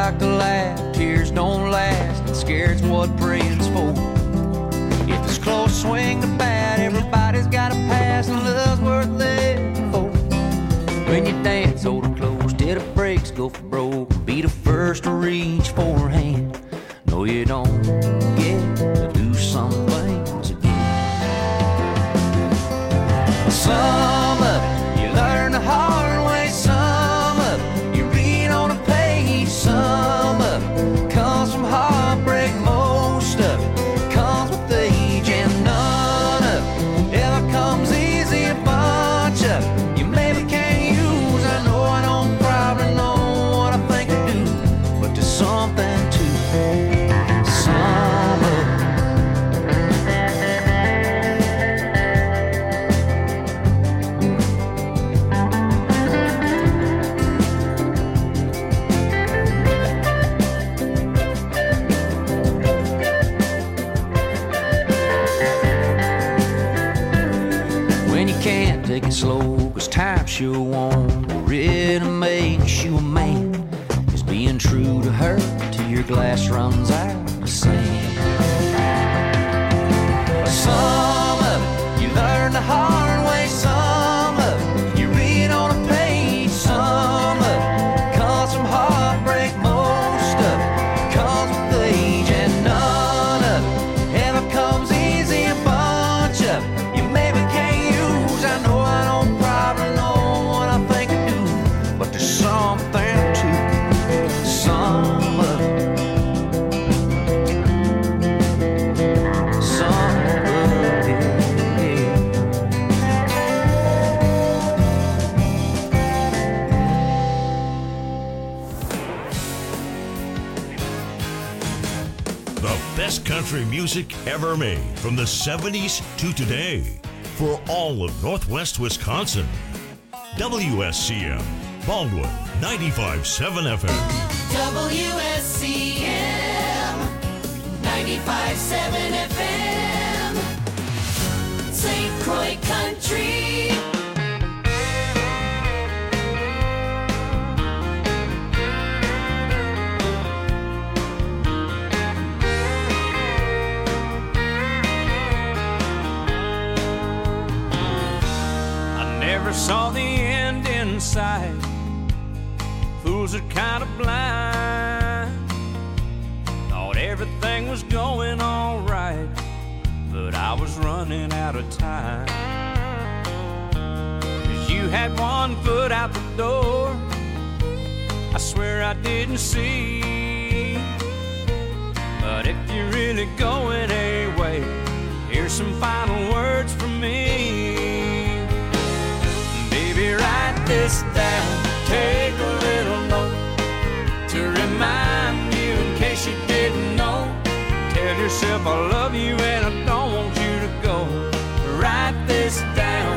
like to laugh, tears don't last, and scared's what praying's for. If it's close, swing the bat, everybody's got a pass, and love's worth living for. When you dance, hold it close till the brakes go for broke. Be the first to reach for a hand. No, you don't get to do some things again. Some of it you learn the hard way, some of it you read on a page, some of it comes from heartbreak, most of it comes with age, and none of it ever comes easy. A bunch of it you maybe can't use. I know I don't probably know what I think I do, but there's something to some of it. When you can't take it slow, 'cause time sure won't. Really makes you a man, is being true to her till your glass runs out of sand. Some of it you learn the hard way, some of it you read on a page, some of it comes from heartbreak, most of it comes with age, and none of it ever comes easy. A bunch of it you maybe can't use. I know I don't probably know what I think I do, but there's something to some of it. Some of it. The best country music ever made from the 70s to today for all of Northwest Wisconsin. WSCM, Baldwin, 95.7 FM. WSCM 95.7 FM St. Croix Country. I never saw the end in sight. Fools are kind of blind. Thought everything was going all right, but I was running out of time. 'Cause you had one foot out the door, I swear I didn't see. But if you're really going away, here's some final words from me. Baby, write this down, take a little note to remind you in case you didn't know. Tell yourself I love you and I don't want you to go. Write this down.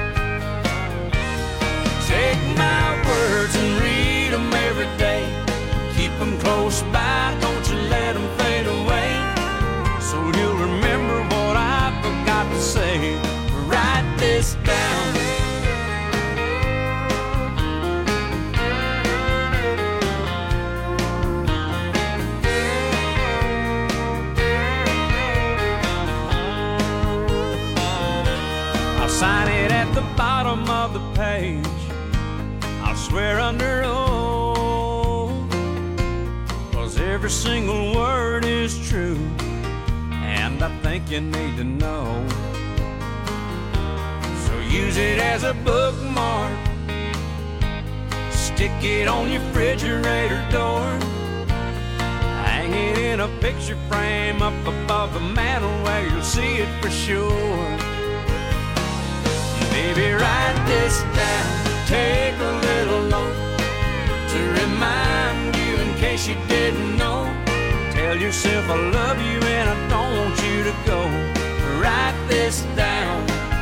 Take my words and read them every day. Keep them close by, don't you let them fade away. So you'll remember what I forgot to say. Write this down. Sign it at the bottom of the page. I'll swear under oath, 'cause every single word is true, and I think you need to know. So use it as a bookmark, stick it on your refrigerator door, hang it in a picture frame up above the mantle where you'll see it for sure. Baby, write this down, take a little note to remind you in case you didn't know. Tell yourself I love you and I don't want you to go. Write this down.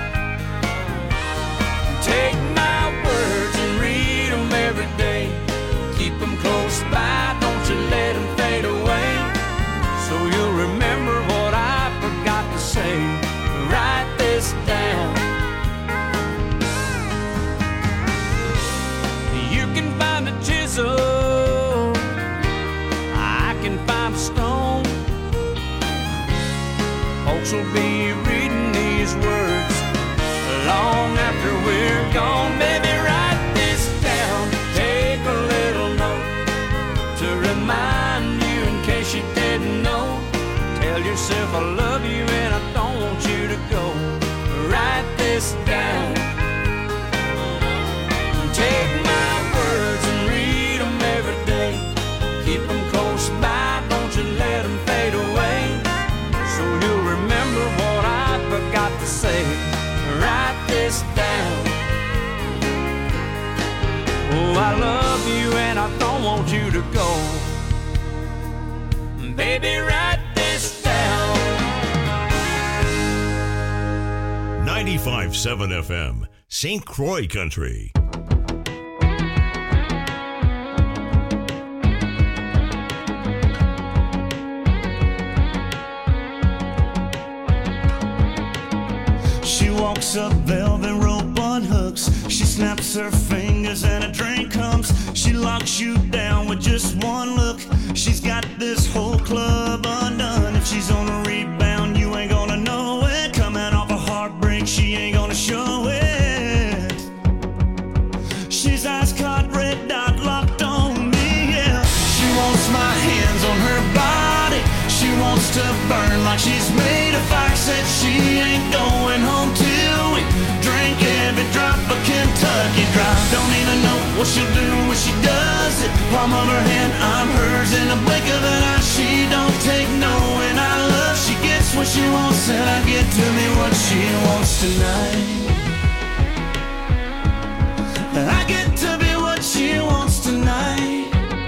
Take my words and read them every day. Keep them close by, don't you let them fade away. So you'll remember what I forgot to say. Write this down. You can find a chisel Oh, I love you and I don't want you to go. Baby, write this down. 95.7 FM, St. Croix Country. She walks up velvet rope on hooks. She snaps her fingers and a drink comes. She locks you down with just one look. She's got this whole club undone. If she's on a rebound, you ain't gonna know it. Coming off a heartbreak, she ain't gonna show it. She's ice caught, red dot locked on me, yeah. She wants my hands on her body. She wants to burn like she's made of fire. Said she ain't going home till we drink every drop of Kentucky Dry. Don't even know what she'll do when she does it. Palm of her hand, I'm hers in a blink of an eye. She don't take no, and I love. She gets what she wants, and I get to me what she wants tonight. I get to be what she wants tonight.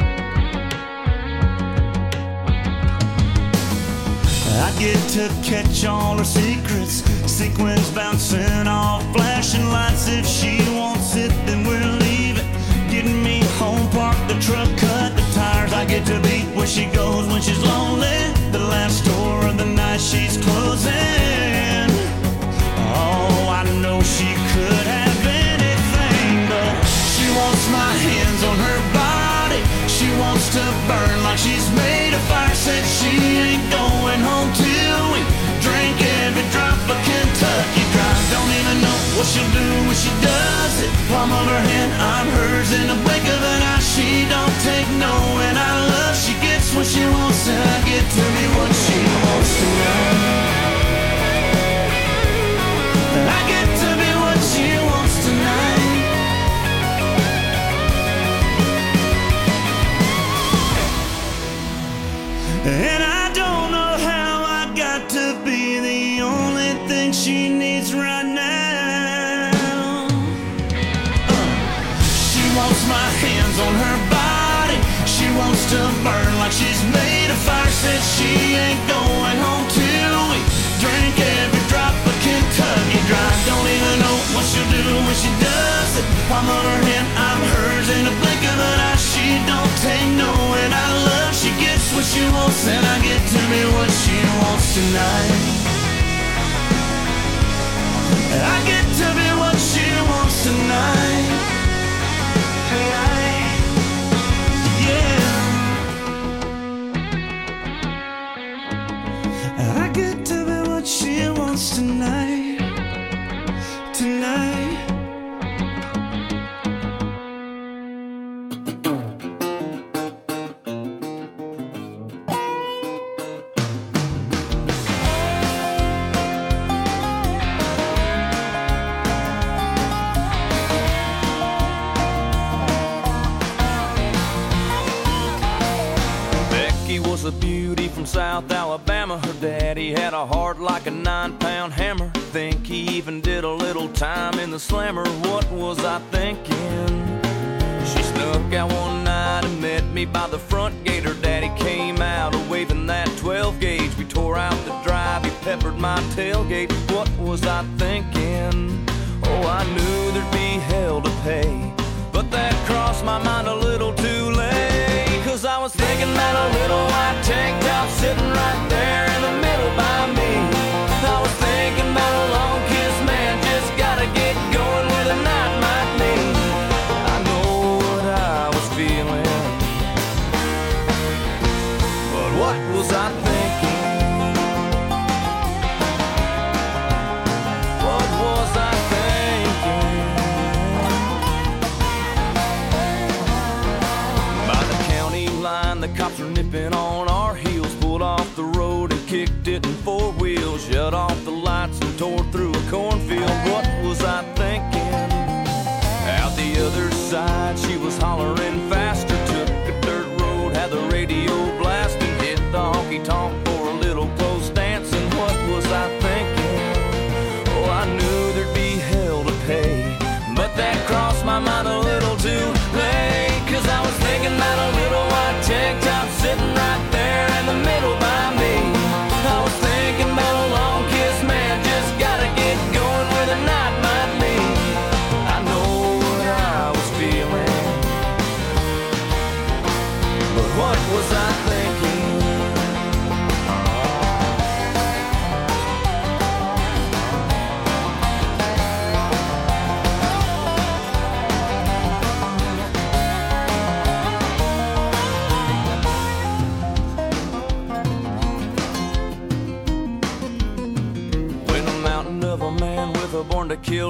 I get to catch all her secrets. Sequins bouncing off flashing lights. If she wants it, then we'll leave it. Getting me home, park the truck, cut the tires. I get to be where she goes when she's lonely. The last store of the night she's closing. Oh, I know she could have anything, but she wants my hands on her body. She wants to burn like she's made of fire. Said she ain't going home till we drink every drop of Kentucky Dry. Don't even know what she'll do when she does it. Palm of her hand, I'm hers in a blink of an eye. She don't take no, and I love. She gets what she wants, and I get to be what she wants tonight. I get to be what she wants tonight. And I don't know how I got to be the only thing she needs right now. She wants my hands on her body. She wants to burn like she's made of fire. Said she ain't going home till we drink every drop of Kentucky Dry. Don't even know what she'll do when she does it. Palm of her hand, I'm hers in a blink of an eye. She don't take no, and I love. She gets what she wants, and I get to be what she wants tonight. I get to be what she wants tonight. Yeah. I get to be what she wants tonight. Tonight. Was a beauty from South Alabama. Her daddy had a heart like a 9-pound hammer. Think he even did a little time in the slammer. What was I thinking? She snuck out one night and met me by the front gate. Her daddy came out waving that 12 gauge. We tore out the drive, he peppered my tailgate. What was I thinking? Oh, I knew there'd be hell to pay, but that crossed my mind a little too late. 'Cause I was thinking that a little white tank top sitting right there in the middle by me. I was thinking about a long kiss, man, just gotta get going where the night might lead. I know what I was feeling, but what was I thinking? What was I thinking? By the county line, the cops were nipping on our heels. Pulled off the road and kicked it in 4 wheels. Shut off the lights and tore through a cornfield. What was I thinking? Out the other side, she was hollering faster. Took a dirt road, had the radio blasting. Hit the honky-tonk for a little close dancing. What was I thinking? Oh, I knew there'd be hell to pay, but that crossed my mind a little too late.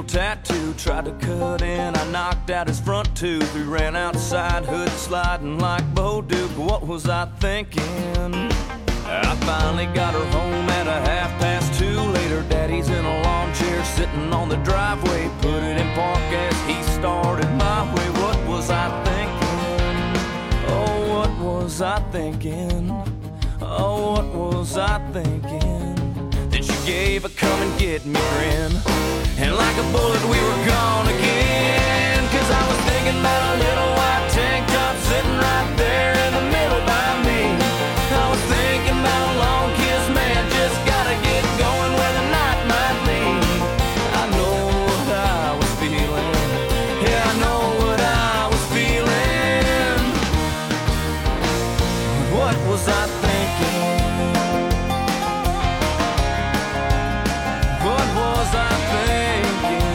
little tattoo. Tried to cut in, I knocked out his front tooth. We ran outside, hood sliding like Bo Duke. What was I thinking? I finally got her home at 2:30. Later, Daddy's in a lawn chair sitting on the driveway. Put it in park as he started my way. What was I thinking? Oh, what was I thinking? Oh, what was I thinking? Then she gave a come and get me grin, and like a bullet we were gone again. Cause I was thinking about a little white tank top sitting right there in the middle by me. I was thinking about a long kiss, man, just gotta get going where the night might lead. I know what I was feeling, yeah, I know what I was feeling. What was I thinking? What was I thinking?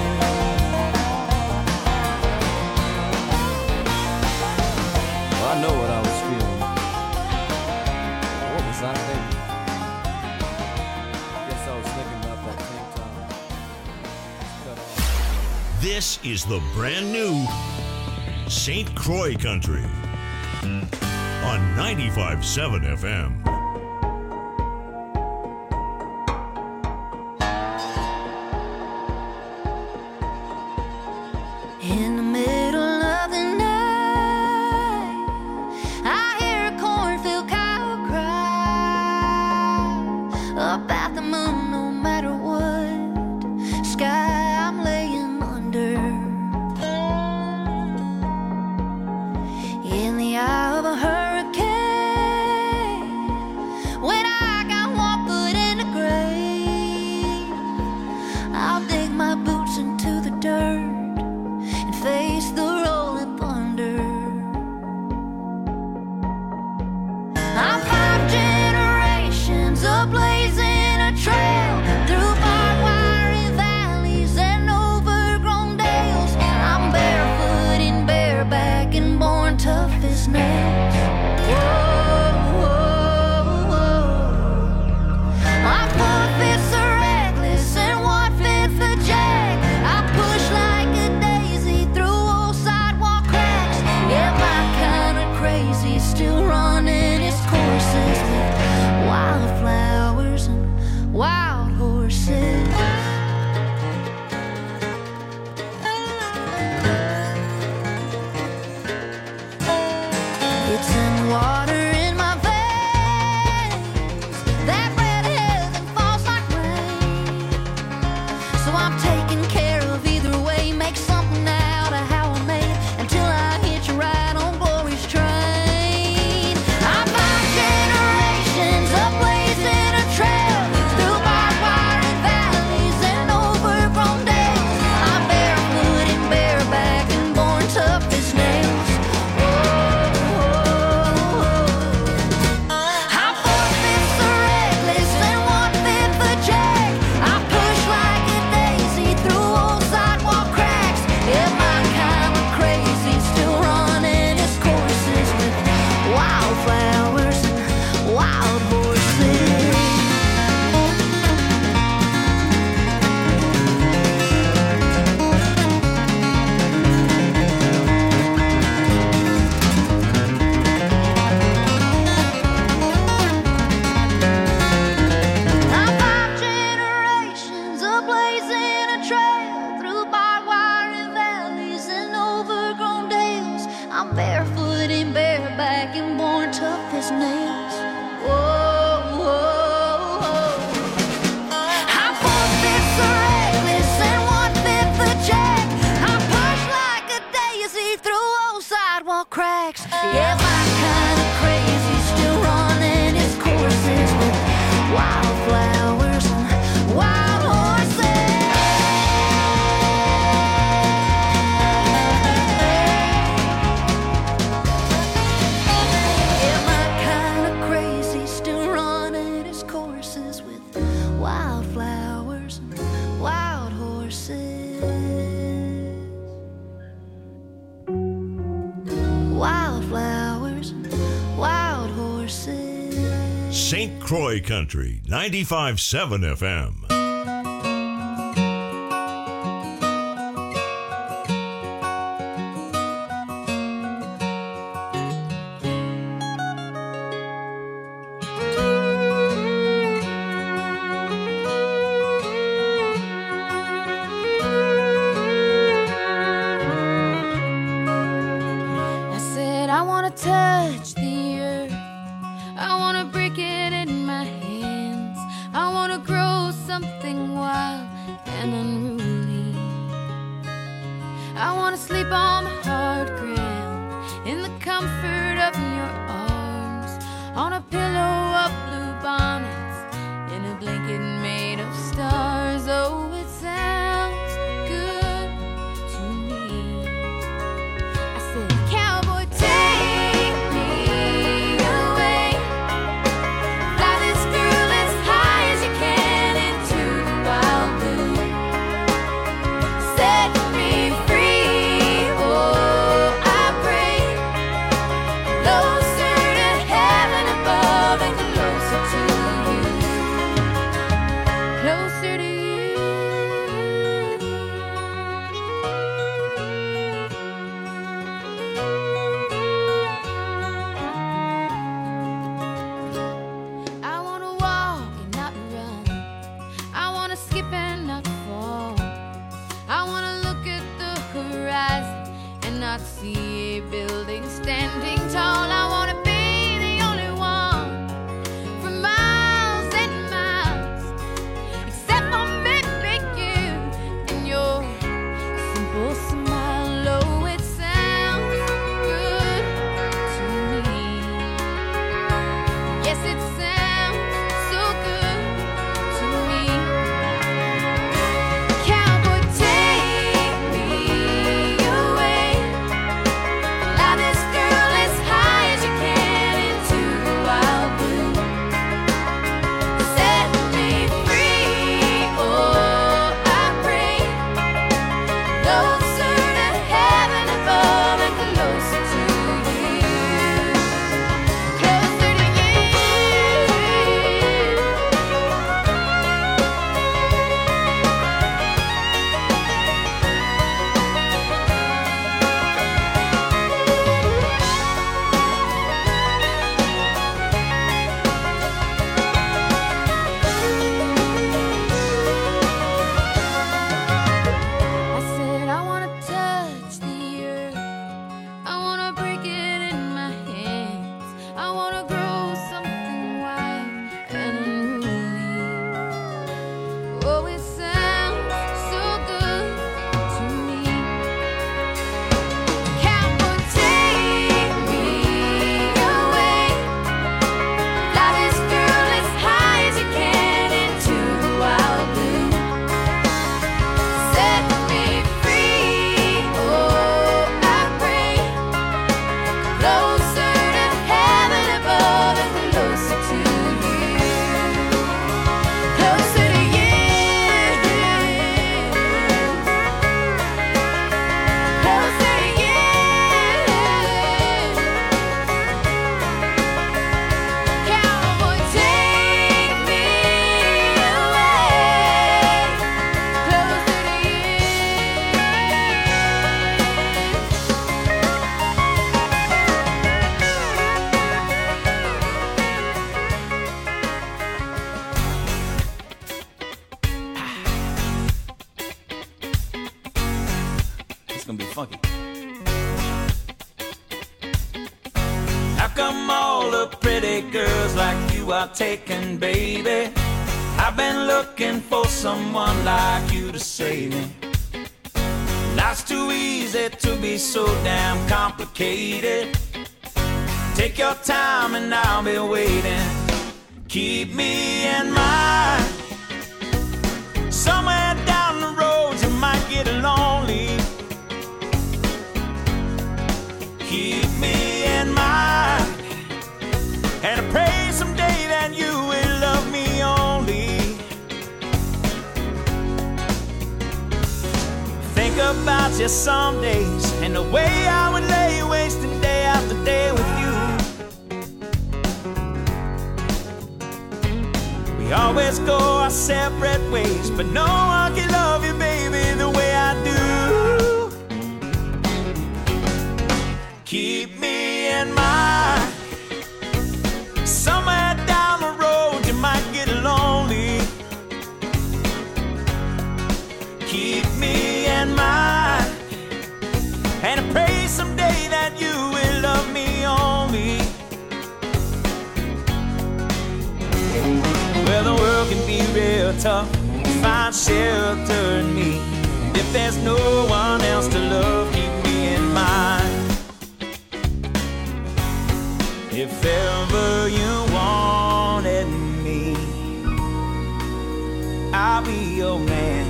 I know what I was feeling. What was I thinking? Guess I was thinking about that tank top. Cut off. This is the brand new St. Croix Country on 95.7 FM. In the middle of the night, I hear a cornfield cow cry about the moon. No matter what sky I'm laying under, in the eye of a hurricane, when I got one foot in the grave, I'll dig my boots into the dirt and face the rolling thunder. I'm 5 generations of blazing a trail through barbed wire valleys and overgrown dales. I'm barefoot and bareback and born tough as nails. Whoa, whoa, whoa. My 4/5 are reckless and 1/5 a jack. I push like a daisy through old sidewalk cracks. Yeah, my kind of crazy, still running its courses with wildflowers and wild horses. It's in water in my veins, that red heaven falls like rain. So I'm taking care of either way, make something out of how I made until I hitch a ride on glory's train. I'm 5 generations of blazing a trail through barbed wire and valleys and overgrown dales. I'm barefoot and bareback and born tough as nails. I'm 4/5 a reckless and 1/5 a jack. I push like a daisy through old sidewalk cracks. Yeah, my kind of crazy, still running its courses with wildflowers and wild horses. I'm 5 generations of blazing a trail through barbed wire and valleys and overgrown dales. I'm barefoot and bareback and born tough as nails. Whoa, whoa, whoa. I'm 4/5 a reckless and 1/5 a jack. I push like a daisy through old sidewalk cracks. Yeah, my kind of crazy, still running its courses with wildflowers and wild horses. Yeah, my kind of crazy, still running its courses with wildflowers and wild horses. Wildflowers and wild horses. St. Croix Country 95.7 FM. touch the earth. I wanna break it in my hands. I wanna grow something wild and unruly. I wanna sleep on the hard ground in the comfort of your arms, on a pillow of blue bonnets, in a blanket made of stars. Oh, it sounds good to me. I said, cowboy, take me away. Fly this girl as high as you can into the wild blue. Set me free, oh, I pray. Closer to heaven above and closer to you. Closer to you. I wanna walk and not run. I wanna skip and not fall. I wanna look at the horizon and not see a building standing tall. I wanna be the only one for miles and miles, except for maybe you and your simple smile. Oh, it sounds good to me. Yes, it sounds so good to me. Cowboy, take me away. Fly this girl as high as you can into the wild blue. Set me free, oh, I pray. Closer to heaven above and closer to you. Closer to you. I said I wanna touch the earth. I wanna break it in my hands. I wanna grow something wild and unruly. Oh, it sounds so good to me. Cowboy, take me away. Fly this girl as high as you can into the wild blue. Set me free, oh, I pray. Closer to heaven above and closer to you. Closer to you. Closer to you. Cowboy, take me away. Closer to you. It's gonna be funky. How come all the pretty girls like you are taken, baby? I've been looking for someone like you to save me. Life's too easy to be so damn complicated. Take your time and I'll be waiting. Keep me in mind. Somewhere down the road you might get lonely. Keep me in mind. And I pray someday that you will love me only. Think about you some days and the way I would lay wasting day after day with you. We always go our separate ways, but no one can love you, baby, the way I do. Keep me in mind. Somewhere down the road you might get lonely. Keep me in mind. And I pray someday that you will love me on. tough to find shelter in me. If there's no one else to love, keep me in mind. If ever you wanted me, I'll be your man.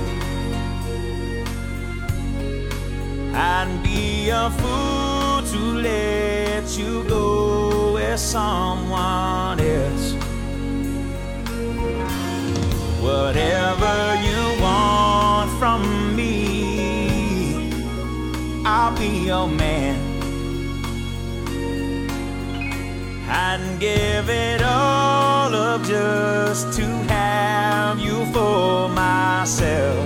I'd be a fool to let you go with someone else. Whatever you want from me, I'll be your man. I'd give it all up just to have you for myself.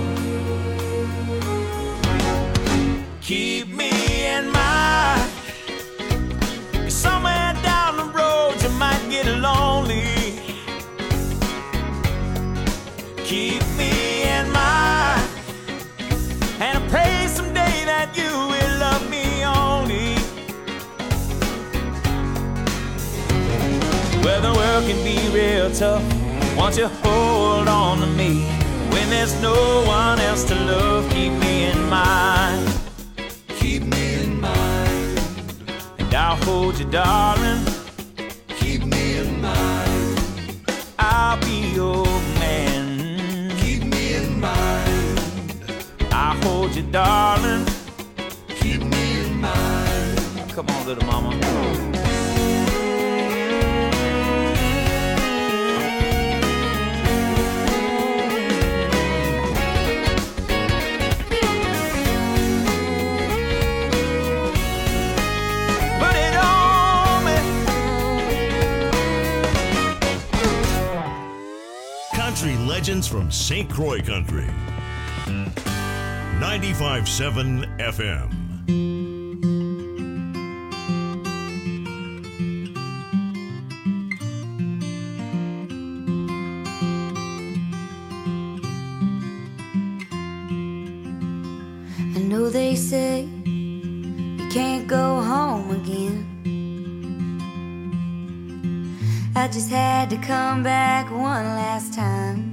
Keep me in mind, 'cause somewhere down the road you might get lonely. Keep me in mind, and I pray someday that you will love me only. Well, the world can be real tough, won't you hold on to me? When there's no one else to love, keep me in mind. Keep me in mind. And I'll hold you, darling. Keep me in mind. I'll be your man. Keep me in mind. I'll hold you, darling. Keep me in mind. Come on, little mama. Legends from St. Croix Country. 95.7 FM. I know they say you can't go home again. I just had to come back one last time.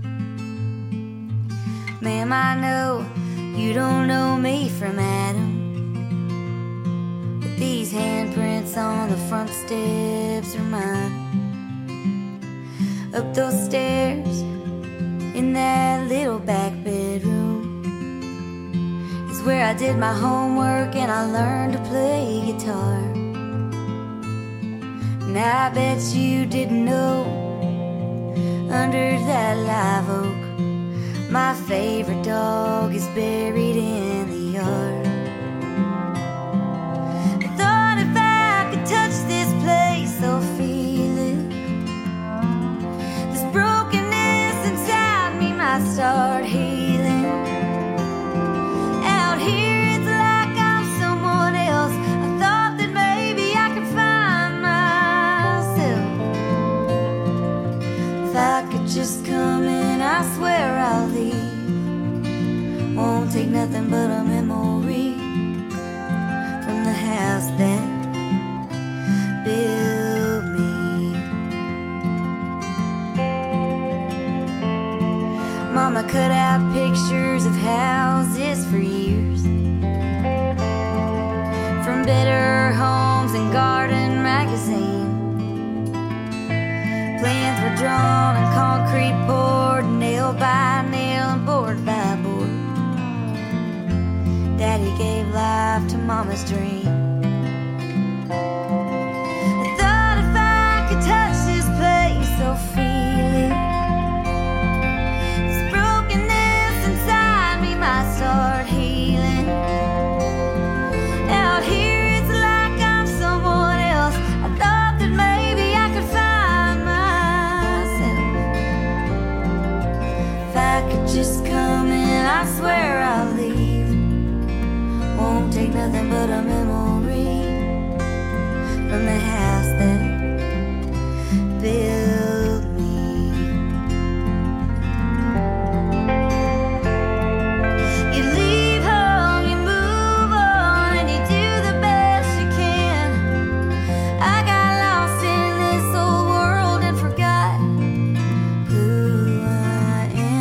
Ma'am, I know you don't know me from Adam, but these handprints on the front steps are mine. Up those stairs in that little back bedroom is where I did my homework and I learned to play guitar. And I bet you didn't know, under that live oak, my favorite dog is buried in the yard. I thought if I could touch this place, I'll feel it. This brokenness inside me might start healing. Out here it's like I'm someone else. I thought that maybe I could find myself. If I could just come in, I swear I'll leave. Won't take nothing but a memory from the house that built me. Mama cut out pictures of houses for years, from Better Homes and Garden magazine. Plans were drawn and concrete poured, nail by nail and board by board. Daddy gave life to Mama's dream. I thought if I could touch this place, I'll feel it. This brokenness inside me might start healing. Out here it's like I'm someone else. I thought that maybe I could find myself. If I could just come in, I swear I'll leave. Won't take nothing but a memory from the house that built me. You leave home, you move on, and you do the best you can. I got lost in this old world and forgot who I am.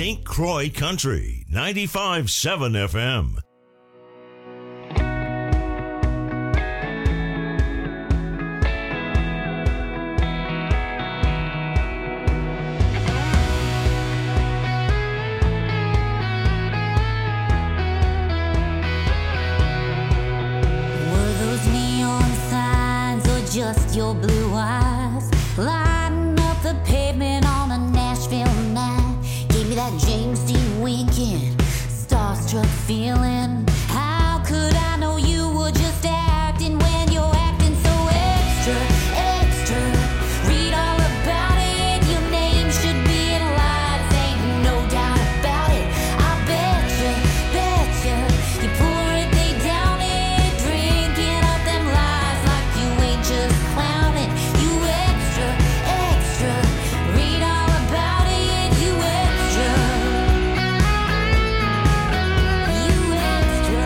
St. Croix Country, 95.7 FM. Just your blue eyes lighting up the pavement on a Nashville night. Gave me that James Dean winking, starstruck feeling. How could I know you were just acting when you're acting so extra, extra? Read all about it, your name should be in lights, ain't no doubt about it. I betcha, betcha, you pour it, they down it, drinking up them lies like you ain't just clowning. You extra, extra, read all about it, you extra, you extra.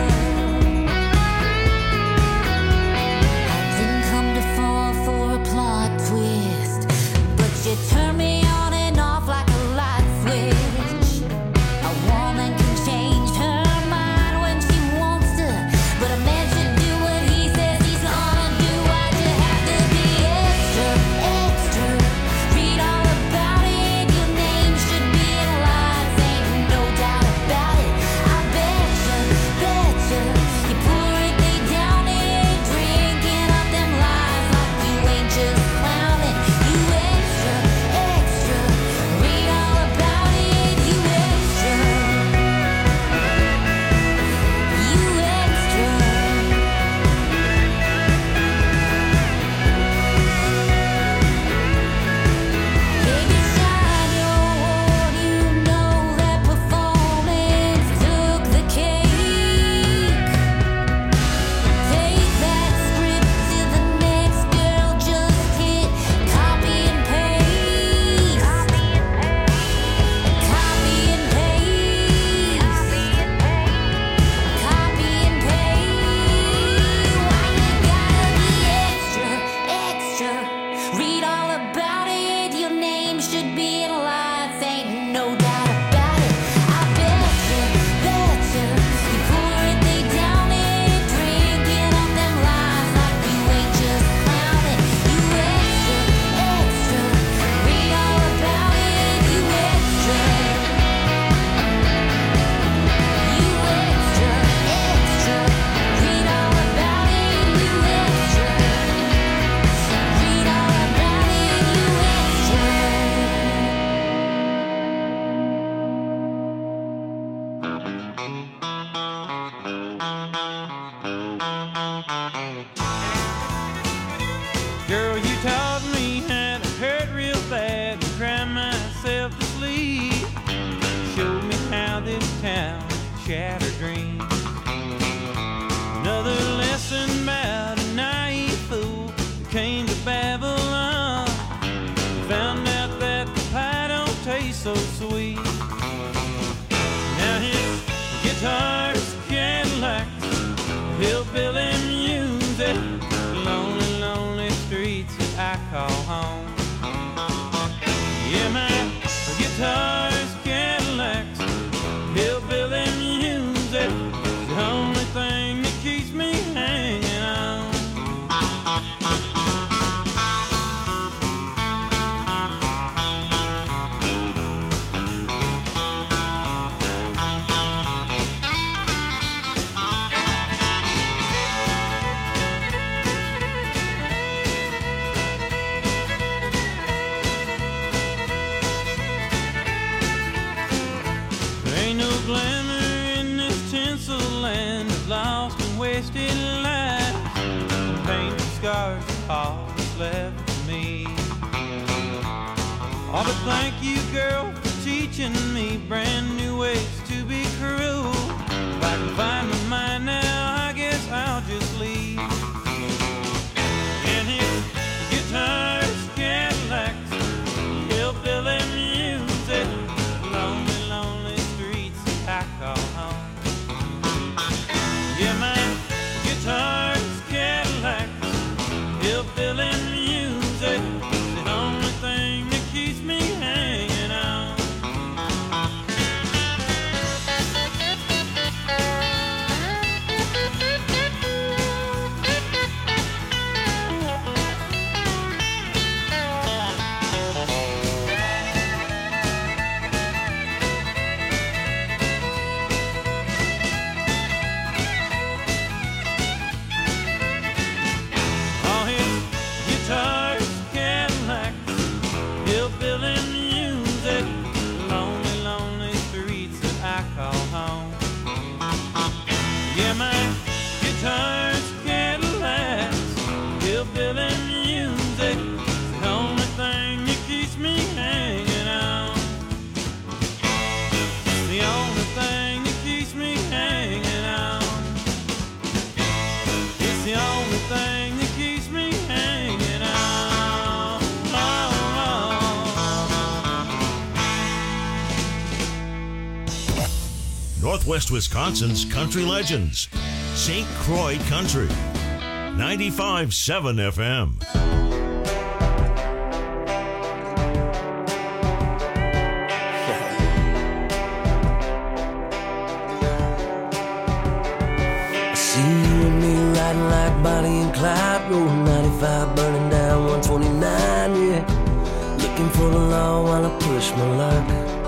I didn't come to fall for a plot twist, but you turned me on and off like a light switch. A woman can change her mind when she wants to, but a man should do what he says he's gonna do. Why'd you have to be extra, extra? Read all about it, your name should be in lights, ain't no doubt about it. I betcha, betcha, you pour it, they down it, drinking up them lies like you ain't just clowning. You extra, extra, read all about it, you extra, you extra. Baby, shine your horn, you know that performance took the cake. Take that script to the next girl, just hit copy and paste. Copy and paste. Copy and paste. Copy and paste. Why you gotta be extra, extra? Read all about it, your name should be in lights, ain't no doubt about it. I betcha, betcha, you pour it, they down it, drinking up them lies like you ain't just clowning. You extra, extra, read all about it, you extra, you extra, extra, read all about it, you extra, read all about it, you extra. Girl, you taught me how to hurt real bad and cry myself to sleep. Showed me how this town shattered dreams. Another lesson about a naive fool who came to Babylon. Found out that the pie don't taste so sweet. Now his guitar's Cadillacs, hillbilly music, lonely, lonely streets that I call home. Yeah, my guitar's Cadillacs, hillbilly music, the only thing that keeps me hanging on. There ain't no glamour in this tinsel land of lost and wasted life. Painted scars are all that's left for me. Oh, but thank you, girl, for teaching me brand new ways to be cruel. If I can find my mind now, I guess I'll just leave. And his guitar's Cadillacs, hillbilly music, lonely, lonely streets that I call home. Yeah, my guitar's Cadillacs, hillbilly music, the only thing that keeps me hanging on. Yeah, my guitar's Cadillacs, hillbilly music, the only thing that keeps me hanging on. It's the only thing that keeps me hanging on. It's the only thing that keeps me hanging on. Northwest Wisconsin's country legends. St. Croix Country. 95.7 FM. See you and me riding like Bonnie and Clyde, rolling 95, burning down 129, yeah. Looking for the law while I push my luck.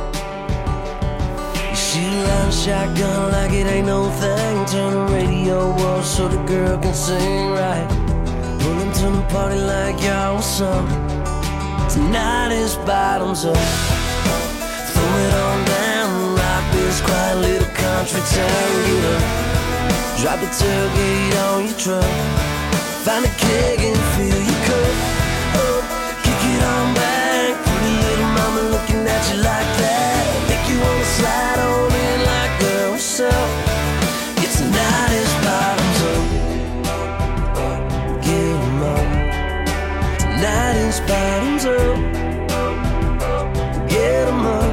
You shoot out a shotgun like it ain't no thing. Turn the radio off so the girl can sing right. Pulling to the party like y'all, what's up? Tonight is bottoms up. Throw it on down, rock this quiet little country town, get up. Drop the tailgate on your truck. Find a keg and fill your cup. Oh, kick it on back. Pretty little mama looking at you like that. Make you wanna slide on in like, girl, what's up? It's tonight is bottoms up. Get 'em up. Tonight is bottoms up. Get 'em up.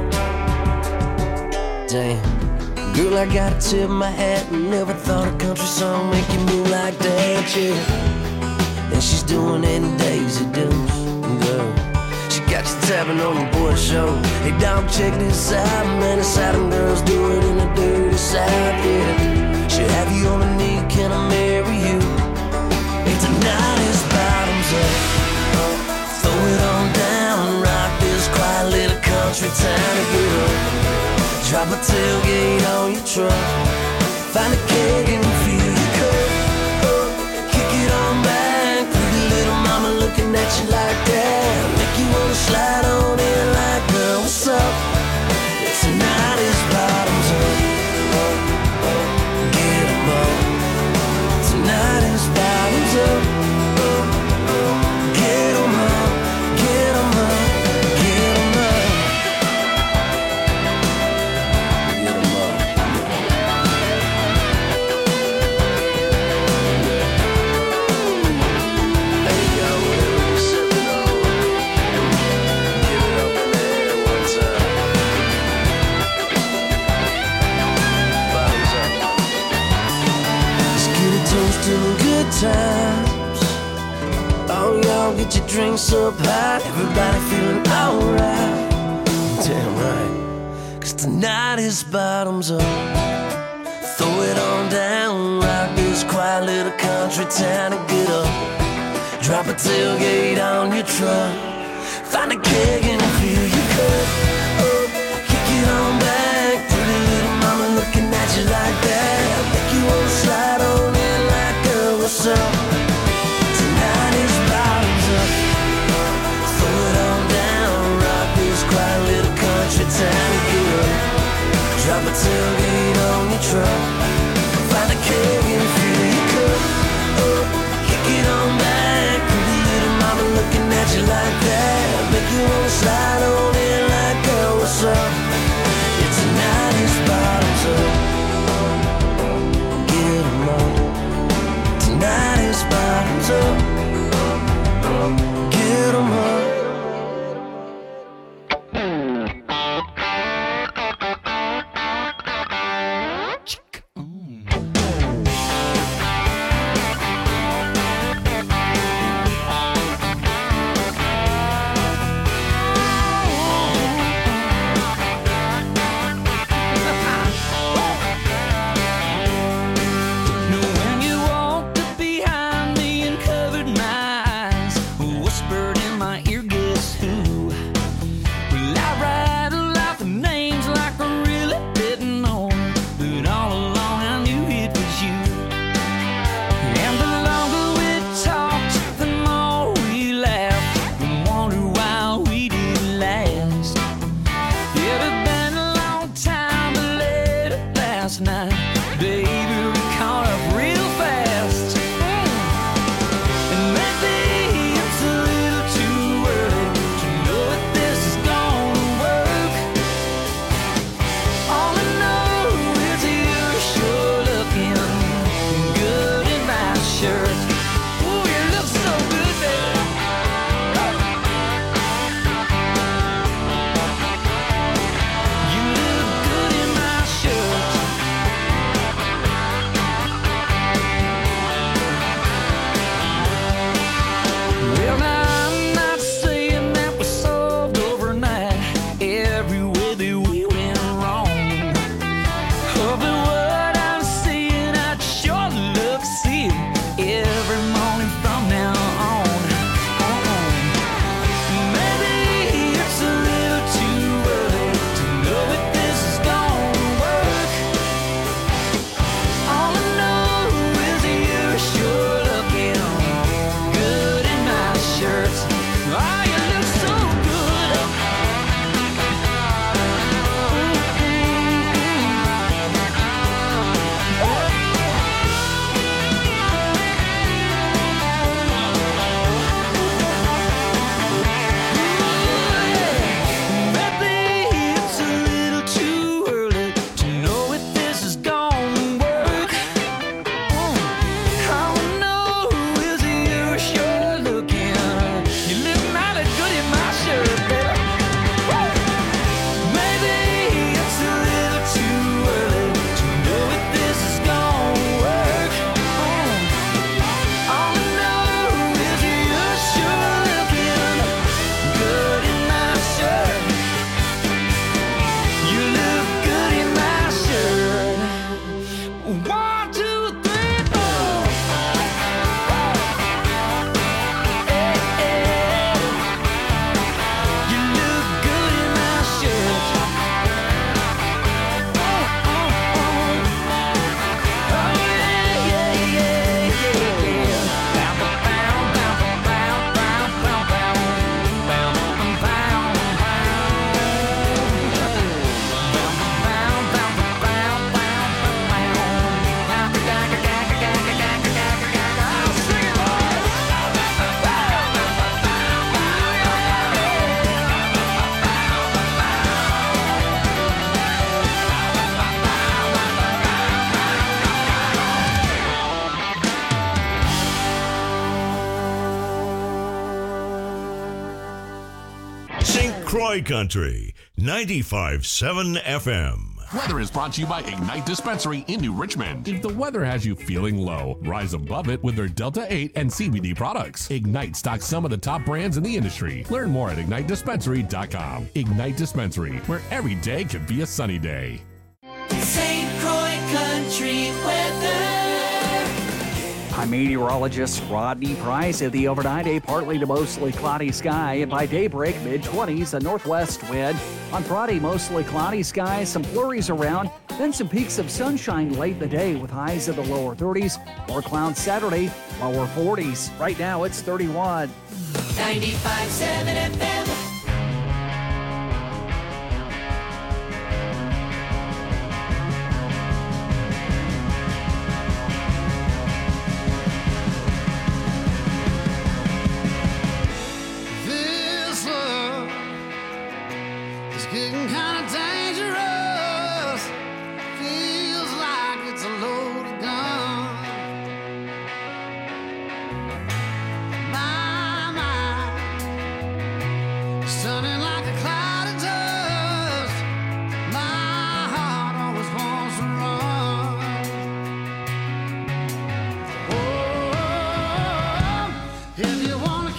Damn. Girl, I gotta tip my hat. Never thought a country song make you move like that, yeah. And she's doing any Daisy Dukes, girl. She got you tapping on your boy show. Hey, dog, check this out, man. It's how them girls do it in the dirty South, yeah. She'll have you on a knee, can I marry you? Hey, tonight is bottoms up. Throw it on down, rock this quiet little country town to get up. Drop a tailgate on your truck. Find a keg and fill your cup. Oh, kick it on back. Pretty little mama looking at you like that. Make you wanna slide on in like, girl, what's up? Tonight is bottoms up. Get 'em up. Tonight is bottoms up. Get 'em up. Get 'em up. Get 'em up. Good times. Oh, y'all get your drinks up high. Everybody feeling alright. Damn right. 'Cause tonight is bottoms up. Throw it on down. Rock this quiet little country town and get up. Drop a tailgate on your truck. Find a keg and fill your cup. Oh, kick it on back. Pretty little mama looking at you like that. Make you wanna slide on in like, girl, what's up? Tonight is bottoms up. Throw it on down. Rock this quiet little country town and get up. Drop a tailgate on your truck. Find a keg and fill your cup. Oh, kick it on back. Pretty little mama looking at you like that. Make you wanna slide on in like, girl, what's up? Yeah, tonight is bottoms up. Get 'em up. Tonight is bottoms up. Get 'em up. last night, baby. Croy Country, 95.7 FM. Weather is brought to you by Ignite Dispensary in New Richmond. If the weather has you feeling low, rise above it with their Delta 8 and CBD products. Ignite stocks some of the top brands in the industry. Learn more at IgniteDispensary.com. Ignite Dispensary, where every day can be a sunny day. St. Croix Country weather. I'm meteorologist Rodney Price. At the overnight, a partly to mostly cloudy sky, and by daybreak, mid-20s, a northwest wind. On Friday, mostly cloudy skies, some flurries around, then some peaks of sunshine late in the day with highs in the lower 30s. More clouds Saturday, lower 40s. Right now, it's 31. 95.7 FM. Getting kind of dangerous. Feels like it's a loaded gun. My mind stunning like a cloud of dust. My heart always wants to run. Oh, if you want to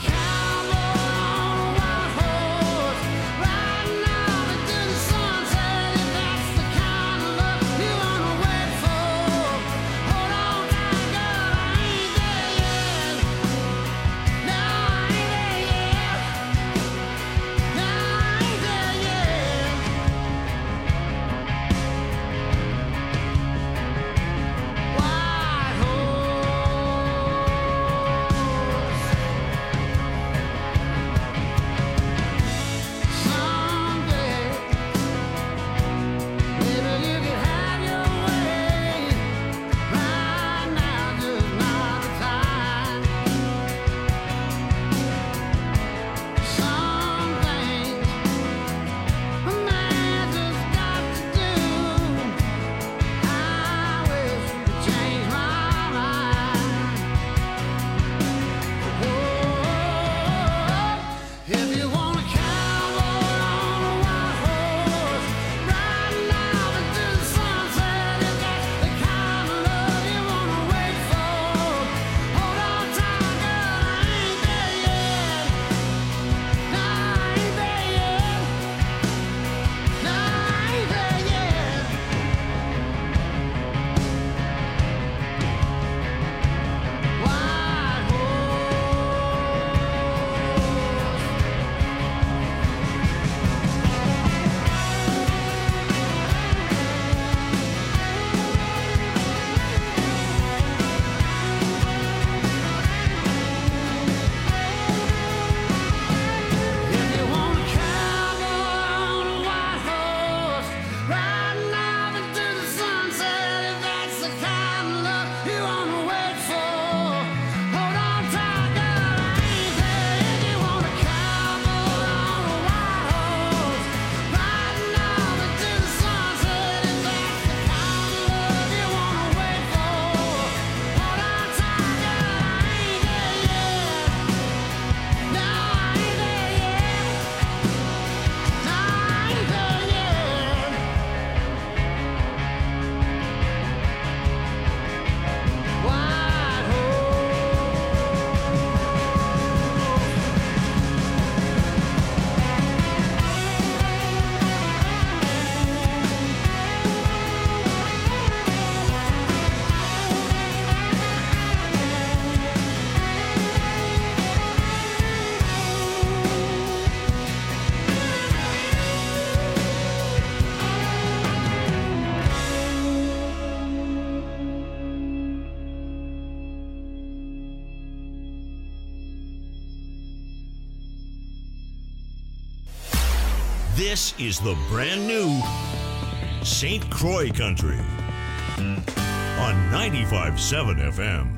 This is the brand new St. Croix Country on 95.7 FM.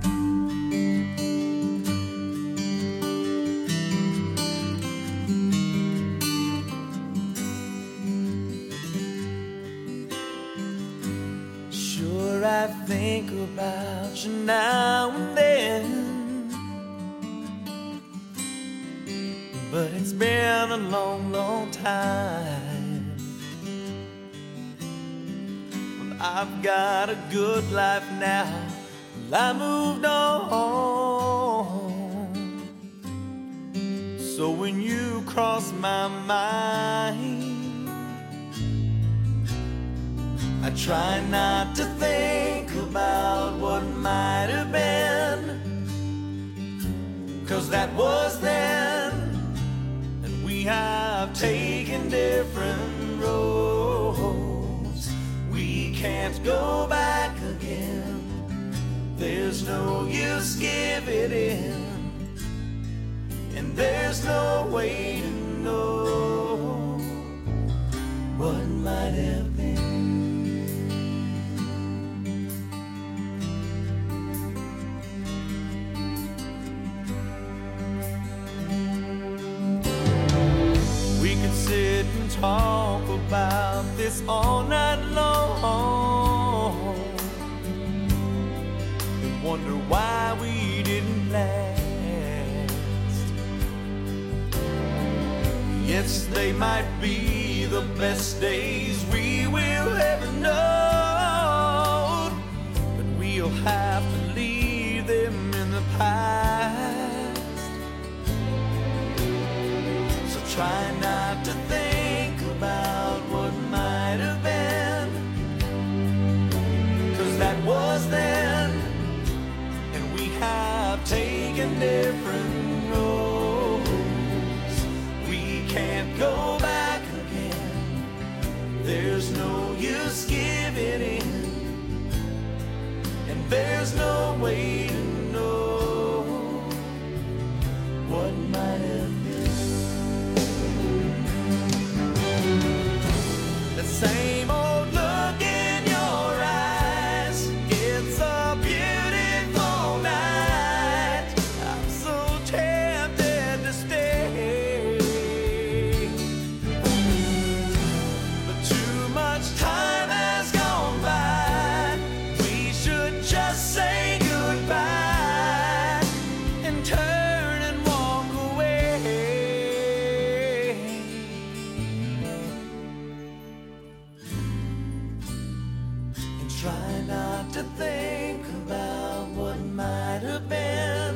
Sure, I think about you now and then, but it's been a long, long time. Well, I've got a good life now. Well, I moved on. So when you cross my mind, I try not to think about what might have been, 'cause that was then, and we have taken different roads. We can't go back again. There's no use giving in, and there's no way to know what might have been. We could sit and talk about this all night long, and wonder why we didn't last. Yes, they might be the best days we will ever know, but we'll have to leave them in the past. So try not to think about what might have been, 'cause that was then, and we have taken different roads. We can't go back again. There's no use giving in, and there's no way to know what might have been. The same old look in your eyes. It's a beautiful night. I'm so tempted to stay, but too much time has gone by. We should just say goodbye and turn and walk away. And try not to think about what might have been,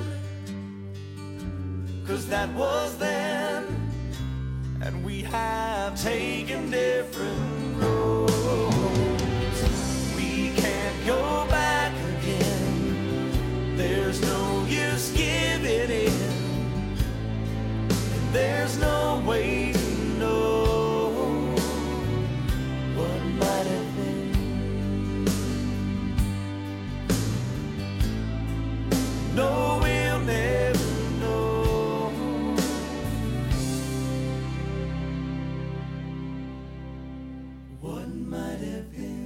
'cause that was then, and we have taken different roads. We can't go back again. There's no use giving in, and there's no way to know what might have been. No, we'll never know what might have been.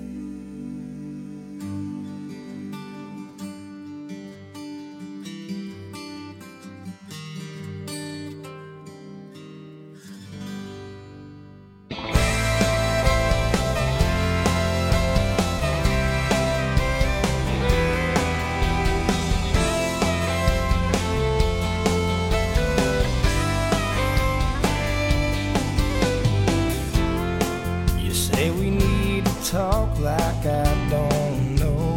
You say we need to talk like I don't know.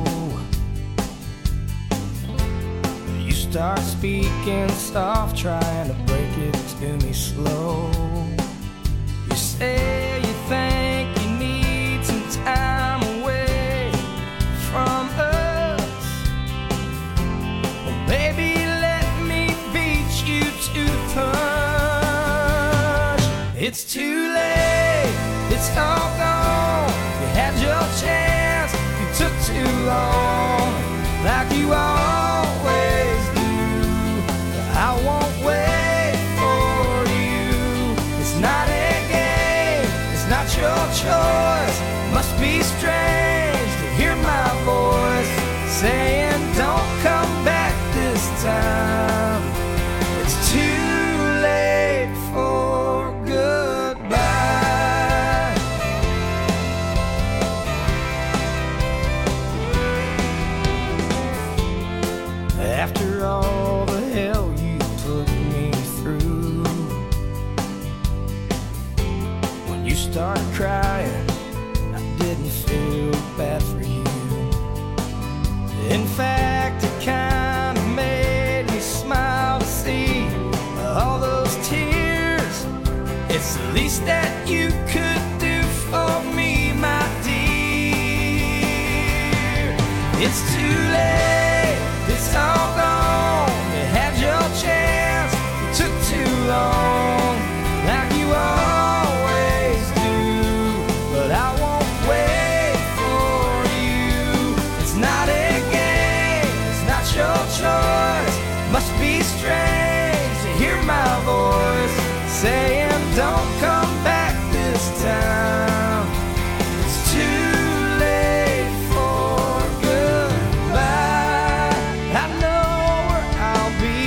You start speaking soft, trying to break it to me slow. You say you think you need some time away from us. Well, baby, let me beat you to the punch. It's too late, it's all gone. You had your chance, you took too long, like you always do. I won't wait for you. It's not a game, it's not your choice. Must be strange to hear my voice saying don't come back this time. It's too late for goodbye. After all the hell you put me through, It's too late, it's all gone. You had your chance, it took too long, like you always do. But I won't wait for you. It's not a game, it's not your choice. Must be strange to hear my voice saying don't come back this time. It's too late for goodbye. I know where I'll be,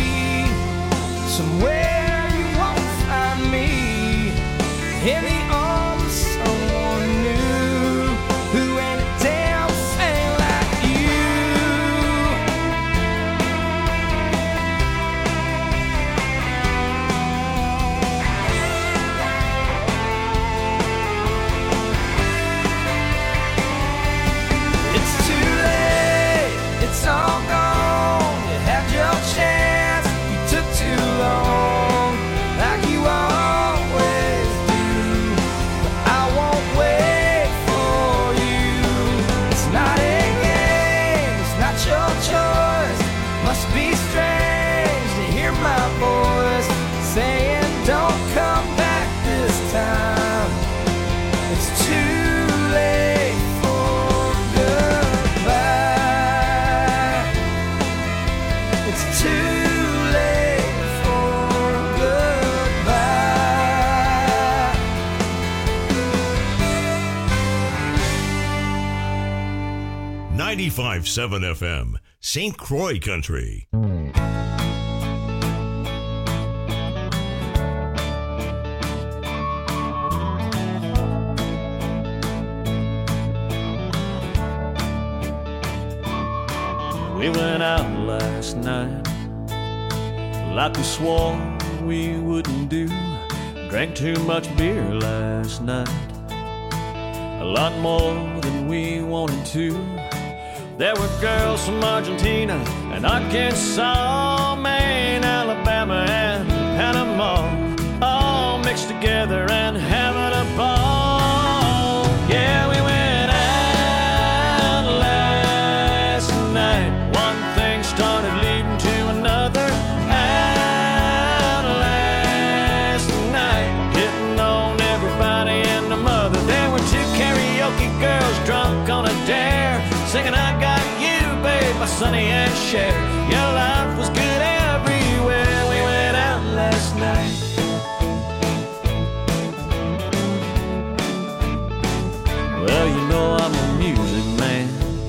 somewhere you won't find me, in the arms of someone new who ain't a damn thing like you. It's too late, it's all gone. You had your chance, you took too long, like you always do. But I won't wait for you. It's not a game, it's not your choice. Must be strange to hear my voice saying don't come back this time. It's too late for goodbye. It's too late for goodbye. 95.7 FM, St. Croix Country. We went out last night like we swore we wouldn't do. Drank too much beer last night, a lot more than we wanted to. There were girls from Argentina and Arkansas, Maine, Alabama, and Panama, all mixed together and having a ball. Yeah, we went out last night. One thing started leading to another. Out last night, hitting on everybody and the mother. There were two karaoke girls drunk on a dare, singing I Got You, Babe, by Sonny and Cher. Your life was good everywhere. We went out last night. Well, you know I'm a music man.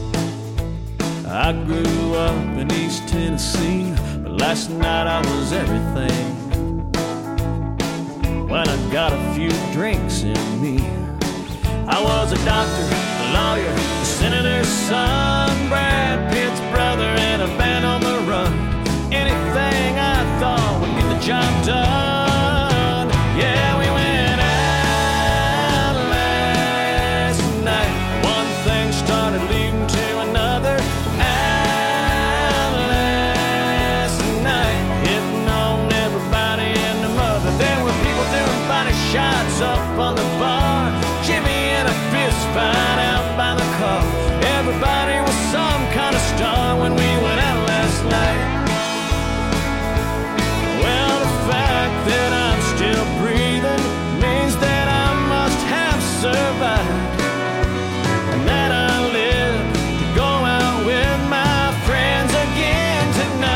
I grew up in East Tennessee, but last night I was everything. When I got a few drinks in me, I was a doctor, a lawyer, a senator's son, Brad Pitt's brother, and a band on the run. Anything I thought would get the job done. Yeah, we went out last night. One thing started leading to another. Out last night, hitting on everybody and the mother. There were people doing body shots up on the bar, Jimmy in a fist fight out by the car. Everybody was some kind of star when we went out last night. Well, the fact that I'm still breathing means that I must have survived, and that I live to go out with my friends again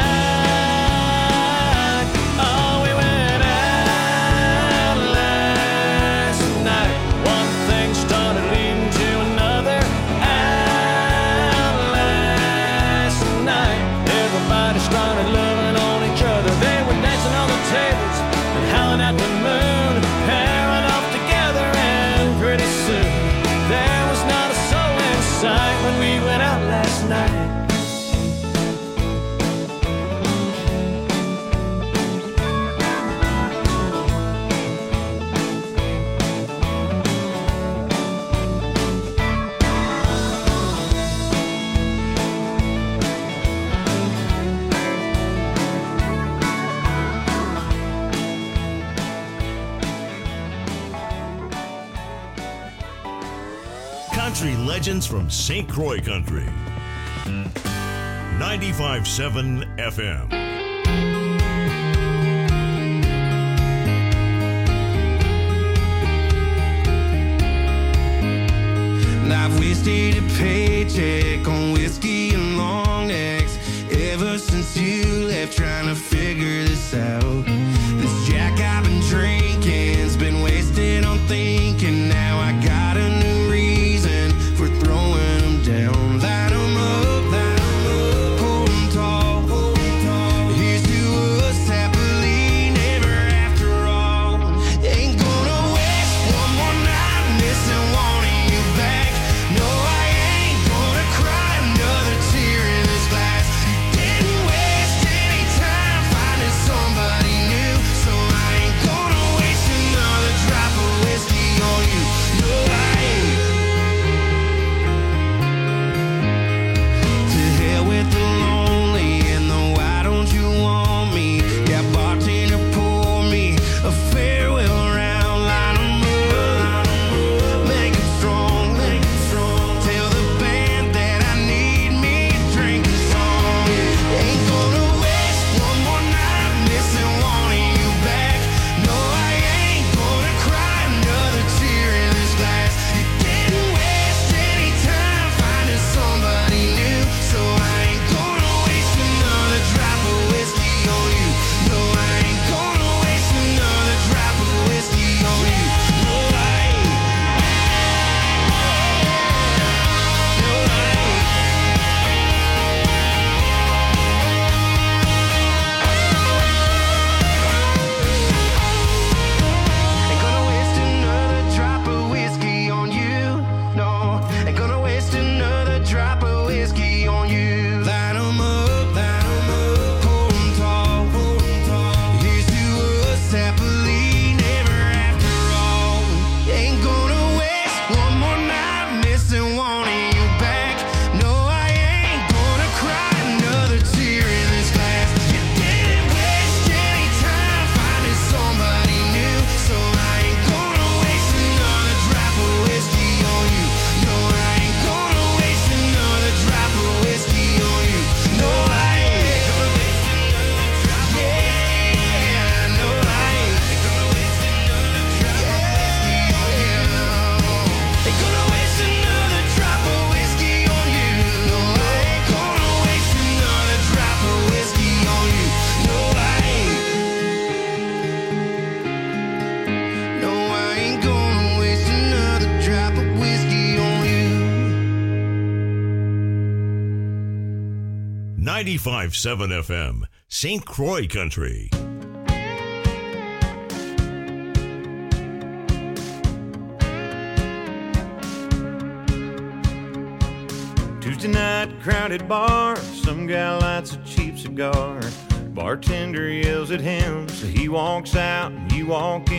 tonight. Oh, we went out last night. One thing started leading to another. Out last night, everybody started loving on each other. They were dancing on the tables and howling at the moon, pairing off together, and pretty soon there was not a soul in sight when we went out last night. Country legends from St. Croix Country. 95.7 FM. I've wasted a paycheck on whiskey and long necks ever since you left, trying to figure this out. This Jack I've been drinking's been wasted on thinking. Now I got a new reason for throwing them down. Line 'em up, hold 'em tall. Here's to us happily never after all. Ain't gonna waste one more night missing wanting you back. No, I ain't gonna cry another tear in this glass. Didn't waste any time finding somebody new, so I ain't gonna waste another drop of whiskey on you. No, I ain't. To hell with the lonely and the why don't you want me? Yeah, bartender, pour me a farewell round. Line 'em up, make 'em strong. Tell the band that I need me a drinking song. Ain't gonna waste one more night missing wanting you back. No, I ain't gonna cry another tear in this glass. You didn't waste any time finding somebody new, so I ain't gonna waste another drop of whiskey on you. No, I ain't gonna waste another drop of whiskey on you. No, I ain't. No, I ain't. Ain't gonna waste another drop of whiskey on you. No, ain't gonna waste another drop of whiskey on you. Line 'em up, hold 'em tall. Here's to us happily never after all. Ain't gonna waste one more night missing wanting you back. No, I ain't gonna cry another tear in this glass. You didn't waste any time finding somebody new, so I ain't gonna waste another drop of whiskey on you. No, I ain't gonna waste another drop of whiskey on you. No, I ain't gonna waste another drop of whiskey. Yeah, no, I ain't gonna waste another drop of whiskey on you. Ain't gonna waste another drop of whiskey on you. No, I ain't gonna waste another drop of whiskey on you. No, I ain't. No, I ain't gonna waste another drop of whiskey on you. 95.7 FM, St. Croix Country. Tuesday night, crowded bar. Some guy lights a cheap cigar. Bartender yells at him, so he walks out and you walk in.